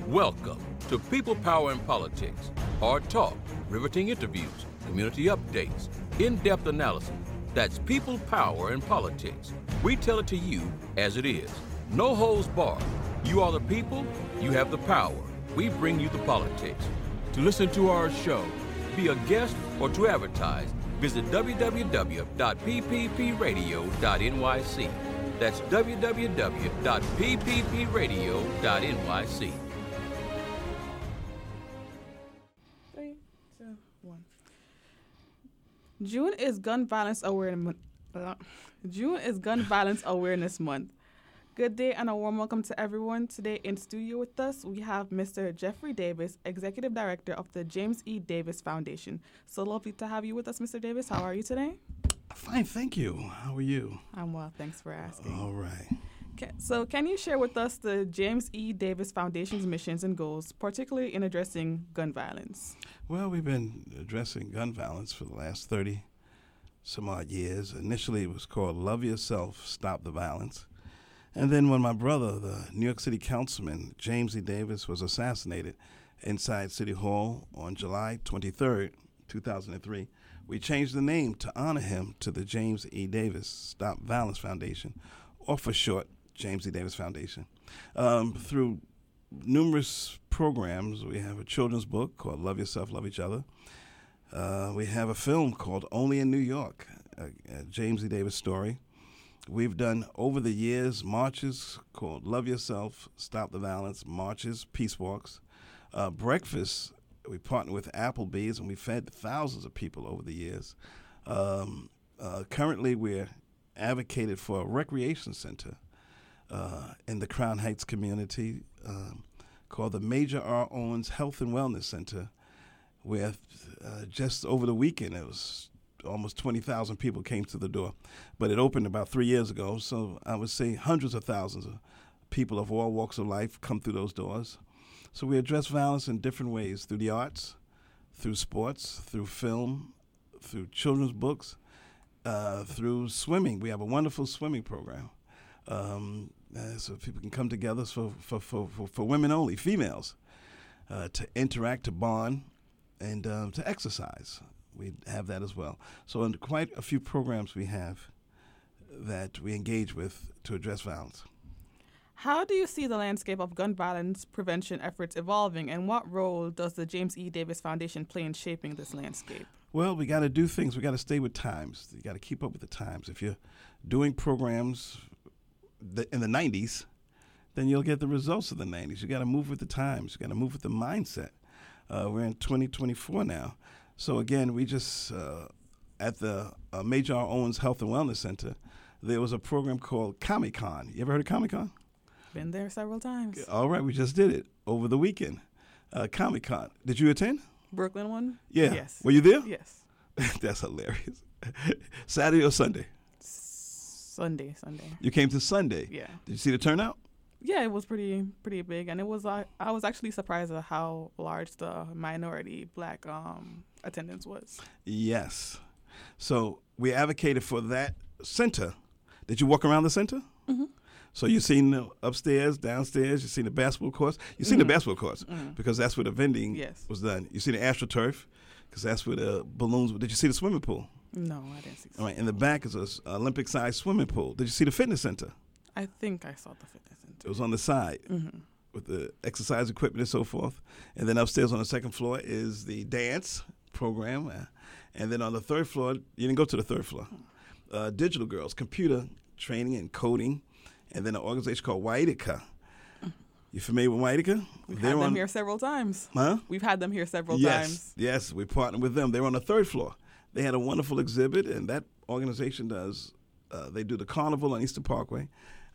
Welcome to People, Power, and Politics. Hard talk, riveting interviews, community updates, in-depth analysis. That's People, Power, and Politics. We tell it to you as it is. No holds barred. You are the people, you have the power. We bring you the politics. To listen to our show, be a guest, or to advertise, visit www.pppradio.nyc. That's www.pppradio.nyc. 3, 2, 1. June is Gun Violence Awareness. June is Gun Violence Awareness Month. Good day and a warm welcome to everyone. Today in studio with us, we have Mr. Jeffrey Davis, Executive Director of the James E. Davis Foundation. So lovely to have you with us, Mr. Davis. How are you today? Fine, thank you. How are you? I'm well, thanks for asking. All right. So can you share with us the James E. Davis Foundation's missions and goals, particularly in addressing gun violence? Well, we've been addressing gun violence for the last 30 some odd years. Initially, it was called Love Yourself, Stop the Violence. And then when my brother, the New York City councilman, James E. Davis, was assassinated inside City Hall on July 23rd, 2003, we changed the name to honor him to the James E. Davis Stop Violence Foundation, or for short, James E. Davis Foundation. Through numerous programs, we have a children's book called Love Yourself, Love Each Other. We have a film called Only in New York, a James E. Davis story. We've done, over the years, marches called Love Yourself, Stop the Violence, marches, peace walks, breakfasts. We partnered with Applebee's, and we fed thousands of people over the years. Currently, we're advocated for a recreation center in the Crown Heights community called the Major R. Owens Health and Wellness Center, where just over the weekend it was almost 20,000 people came to the door. But it opened about 3 years ago, so I would say hundreds of thousands of people of all walks of life come through those doors. So we address violence in different ways, through the arts, through sports, through film, through children's books, through swimming. We have a wonderful swimming program. So people can come together for women only, females, to interact, to bond, and to exercise. We have that as well. So in quite a few programs we have that we engage with to address violence. How do you see the landscape of gun violence prevention efforts evolving, and what role does the James E. Davis Foundation play in shaping this landscape? Well, we got to do things. We got to stay with times. You got to keep up with the times. If you're doing programs in the 90s, then you'll get the results of the 90s. You got to move with the times. You got to move with the mindset. We're in 2024 now. So again, we just, at the Major R. Owens Health and Wellness Center, there was a program called Comic-Con. You ever heard of Comic-Con? Been there several times. All right, we just did it over the weekend. Comic-Con. Did you attend? Brooklyn one? Yeah. Yes. Were you there? Yes. That's hilarious. Saturday or Sunday? Sunday. You came to Sunday? Yeah. Did you see the turnout? Yeah, it was pretty big, and it was. I was actually surprised at how large the minority black attendance was. Yes. So we advocated for that center. Did you walk around the center? Mm-hmm. So you've seen the upstairs, downstairs. You've seen the basketball courts. You've seen the basketball courts because that's where the vending was done. You've seen the AstroTurf because that's where the balloons were. Did you see the swimming pool? No, I didn't see. All right. In the back is an Olympic-sized swimming pool. Did you see the fitness center? I think I saw the fitness center. It was on the side with the exercise equipment and so forth. And then upstairs on the second floor is the dance program. And then on the third floor, you didn't go to the third floor, Digital Girls, computer training and coding. And then an organization called Waitika. You familiar with Waitika? We've had them here several times. Huh? We've had them here several times. Yes, we partnered with them. They were on the third floor. They had a wonderful exhibit, and that organization does, they do the carnival on Eastern Parkway.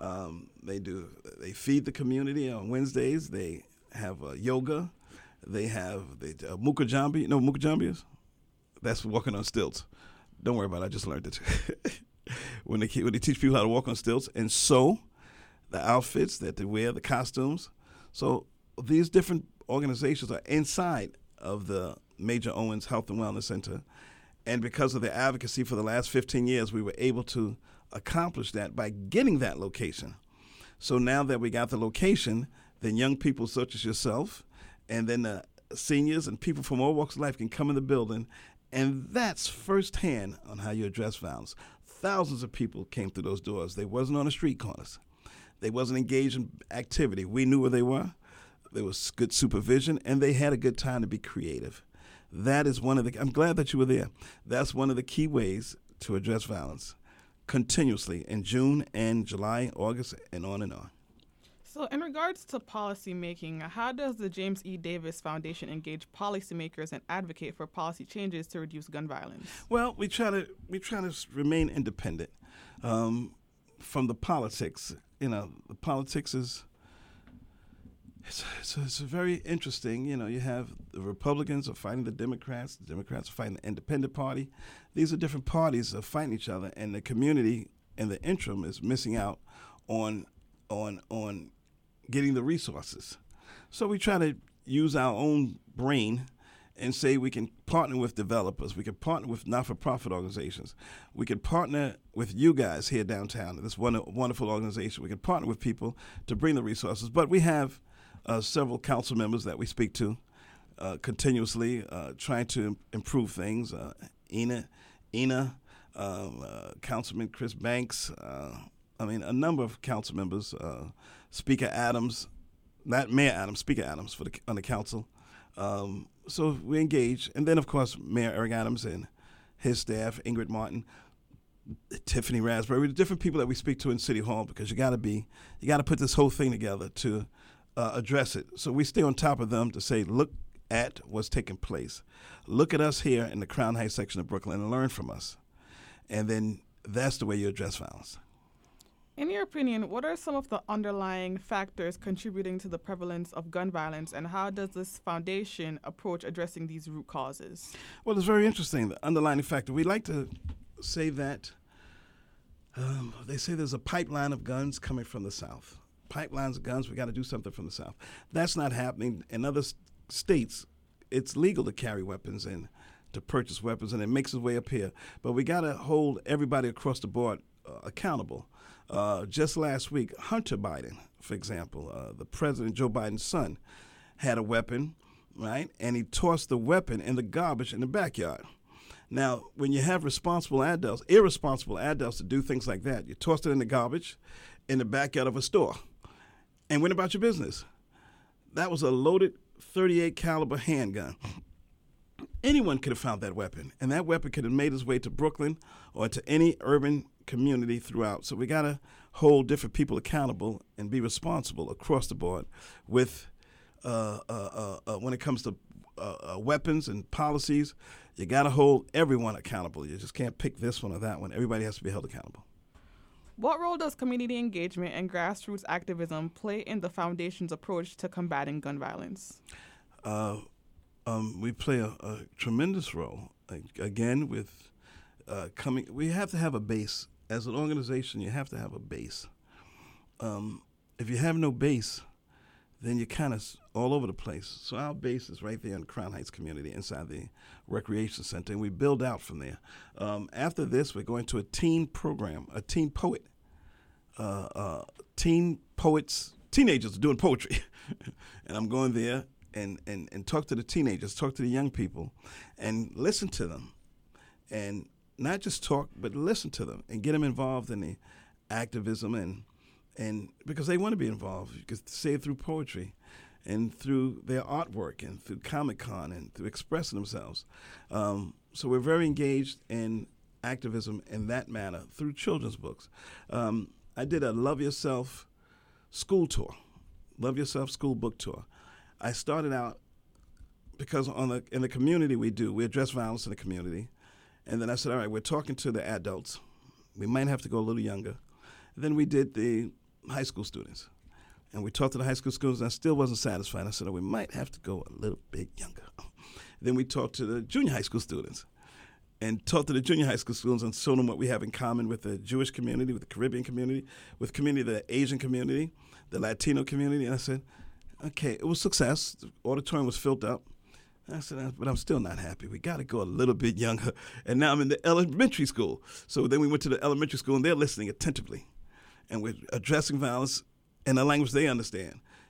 They feed the community on Wednesdays. They have yoga. They have Mukajambi. You know what Mukajambi is? That's walking on stilts. Don't worry about it. I just learned it. when they teach people how to walk on stilts and sew the outfits that they wear, the costumes. So these different organizations are inside of the Major Owens Health and Wellness Center. And because of their advocacy for the last 15 years, we were able to accomplish that by getting that location. So now that we got the location, then young people such as yourself, and then seniors and people from all walks of life can come in the building, and that's firsthand on how you address violence. Thousands of people came through those doors. They wasn't on the street corners. They wasn't engaged in activity. We knew where they were. There was good supervision, and they had a good time to be creative. That is one of the, I'm glad that you were there. That's one of the key ways to address violence continuously in June and July, August, and on and on. So in regards to policy making, how does the James E. Davis Foundation engage policymakers and advocate for policy changes to reduce gun violence? Well, we try to remain independent from the politics. You know, the politics is it's very interesting. You know, you have the Republicans are fighting the Democrats are fighting the Independent Party. These are different parties that are fighting each other, and the community in the interim is missing out on getting the resources. So we try to use our own brain and say we can partner with developers, we can partner with not-for-profit organizations, we can partner with you guys here downtown, this wonderful organization. We can partner with people to bring the resources. But we have several council members that we speak to continuously, trying to improve things. Ina, Councilman Chris Banks, a number of council members, Speaker Adams, not Mayor Adams, Speaker Adams on the council. So we engage. And then, of course, Mayor Eric Adams and his staff, Ingrid Martin, Tiffany Raspberry, the different people that we speak to in City Hall, because you got to put this whole thing together to address it. So we stay on top of them to say, look at what's taking place. Look at us here in the Crown Heights section of Brooklyn and learn from us. And then that's the way you address violence. In your opinion, what are some of the underlying factors contributing to the prevalence of gun violence, and how does this foundation approach addressing these root causes? Well, it's very interesting, the underlying factor. We like to say that they say there's a pipeline of guns coming from the South. Pipelines of guns, we got to do something from the South. That's not happening. In other states, it's legal to carry weapons and to purchase weapons, and it makes its way up here. But we got to hold everybody across the board accountable. Just last week, Hunter Biden, for example, the President Joe Biden's son, had a weapon, right? And he tossed the weapon in the garbage in the backyard. Now, when you have irresponsible adults to do things like that, you tossed it in the garbage in the backyard of a store and went about your business. That was a loaded .38 caliber handgun. Anyone could have found that weapon, and that weapon could have made its way to Brooklyn or to any urban community throughout. So we got to hold different people accountable and be responsible across the board with when it comes to weapons and policies. You got to hold everyone accountable. You just can't pick this one or that one. Everybody has to be held accountable. What role does community engagement and grassroots activism play in the foundation's approach to combating gun violence? We play a tremendous role. Again, with we have to have a base. As an organization, you have to have a base. If you have no base, then you're kind of all over the place. So our base is right there in the Crown Heights community inside the Recreation Center, and we build out from there. After this, we're going to a teen program, a teen poet. Teen poets, teenagers are doing poetry. And I'm going there and talk to the teenagers, talk to the young people, and listen to them. And not just talk, but listen to them and get them involved in the activism and because they want to be involved. You could say it through poetry and through their artwork and through Comic-Con and through expressing themselves. So we're very engaged in activism in that manner through children's books. I did a Love Yourself school tour, Love Yourself school book tour. I started out because in the community we address violence in the community. And then I said, all right, we're talking to the adults. We might have to go a little younger. And then we did the high school students. And we talked to the high school students, and I still wasn't satisfied. I said, oh, we might have to go a little bit younger. Then we talked to the junior high school students and talked to the junior high school students and showed them what we have in common with the Jewish community, with the Caribbean community, with the Asian community, the Latino community. And I said, okay, it was success. The auditorium was filled up. I said, but I'm still not happy. We got to go a little bit younger. And now I'm in the elementary school. So then we went to the elementary school, and they're listening attentively. And we're addressing violence in a language they understand.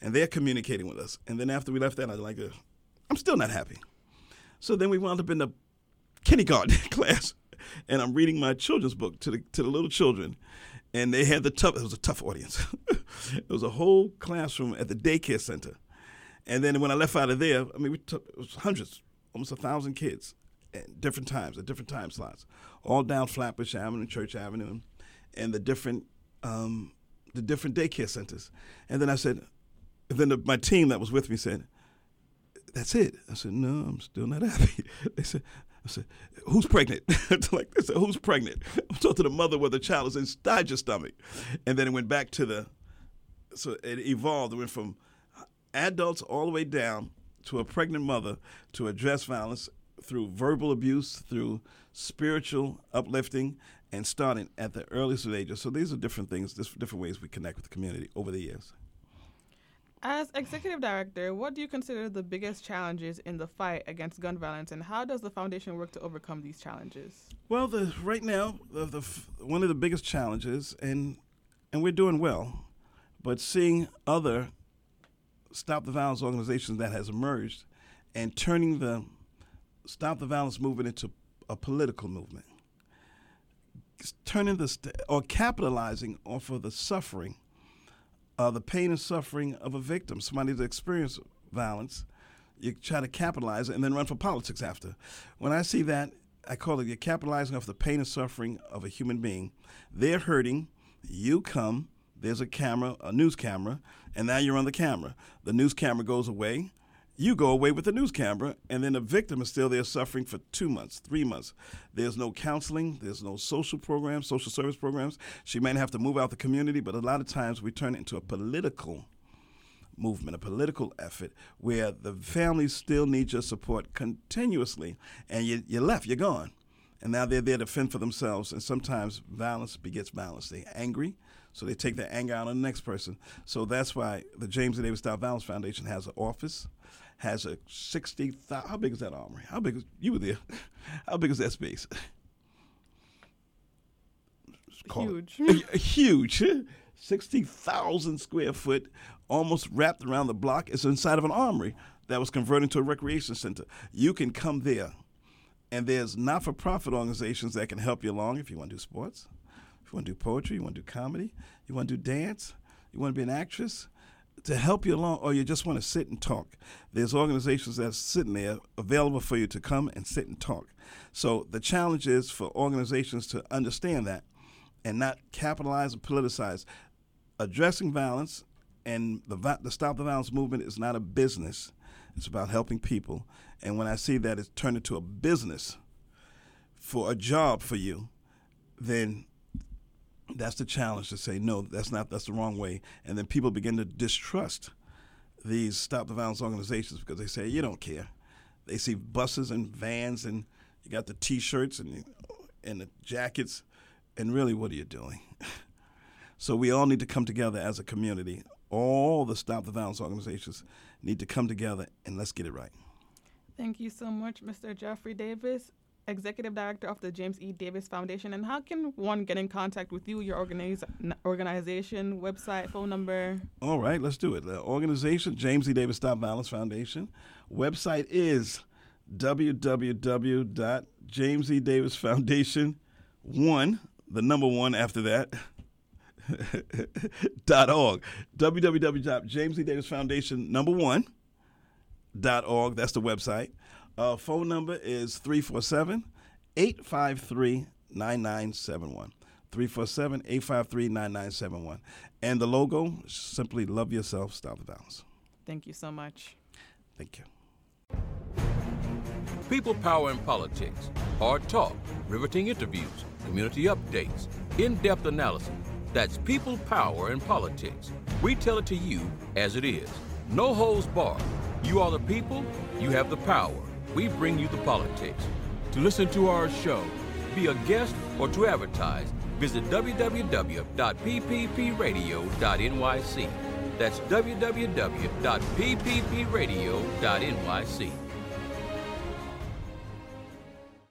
and they're communicating with us. And then after we left that, I'm still not happy. So then we wound up in the kindergarten class, and I'm reading my children's book to the little children, and they had it was a tough audience. It was a whole classroom at the daycare center. And then when I left out of there, it was hundreds, almost 1,000 kids at different times, at different time slots, all down Flatbush Avenue, Church Avenue, and the different daycare centers. And then I said, my team that was with me said, "That's it." I said, "No, I'm still not happy." I said, "Who's pregnant?" They said, "Who's pregnant?" I'm talking to the mother where the child is inside your stomach. And then it went back so it evolved. It went from adults all the way down to a pregnant mother to address violence through verbal abuse, through spiritual uplifting, and starting at the earliest ages. So these are different things, different ways we connect with the community over the years. As executive director, what do you consider the biggest challenges in the fight against gun violence, and how does the foundation work to overcome these challenges? Well, right now, one of the biggest challenges, and we're doing well, but seeing other Stop the Violence organizations that has emerged and turning the Stop the Violence movement into a political movement, or capitalizing off of the suffering, the pain and suffering of a victim, somebody that experienced violence. You try to capitalize it and then run for politics after. When I see that, I call it you're capitalizing off the pain and suffering of a human being. They're hurting. You come. There's a camera, a news camera, and now you're on the camera. The news camera goes away. You go away with the news camera, and then the victim is still there suffering for 2 months, 3 months. There's no counseling. There's no social programs, social service programs. She might have to move out the community, but a lot of times we turn it into a political movement, a political effort, where the families still need your support continuously, and you're left, you're gone. And now they're there to fend for themselves, and sometimes violence begets violence. They're angry, so they take their anger out on the next person. So that's why the James E. Davis Stop Violence Foundation has an office, has a 60,000, how big is that armory? How big is, you were there, how big is that space? Huge. Huge. 60,000 square foot, almost wrapped around the block. It's inside of an armory that was converted into a recreation center. You can come there, and there's not-for-profit organizations that can help you along if you want to do sports, if you want to do poetry, you want to do comedy, you want to do dance, you want to be an actress, to help you along, or you just want to sit and talk. There's organizations that's sitting there available for you to come and sit and talk. So the challenge is for organizations to understand that and not capitalize and politicize. Addressing violence and the Stop the Violence movement is not a business. It's about helping people. And when I see that it's turned into a business for a job for you, then that's the challenge, to say, no, that's the wrong way. And then people begin to distrust these Stop the Violence organizations because they say, you don't care. They see buses and vans, and you got the T-shirts and the jackets, and really, what are you doing? So we all need to come together as a community. All the Stop the Violence organizations need to come together, and let's get it right. Thank you so much, Mr. Jeffrey Davis, Executive Director of the James E. Davis Foundation. And how can one get in contact with you, your organization, website, phone number? All right, let's do it. The organization, James E. Davis Stop Violence Foundation. Website is www.jamesedavisfoundation1, the number 1 after that, .org. www.jamesedavisfoundation1.org. That's the website. Phone number is 347-853-9971. 347-853-9971. And the logo, simply love yourself, stop the violence. Thank you so much. Thank you. People, Power, and Politics. Hard talk, riveting interviews, community updates, in-depth analysis. That's People, Power, and Politics. We tell it to you as it is. No holds barred. You are the people, you have the power. We bring you the politics. To listen to our show, be a guest, or to advertise, visit www.pppradio.nyc. That's www.pppradio.nyc.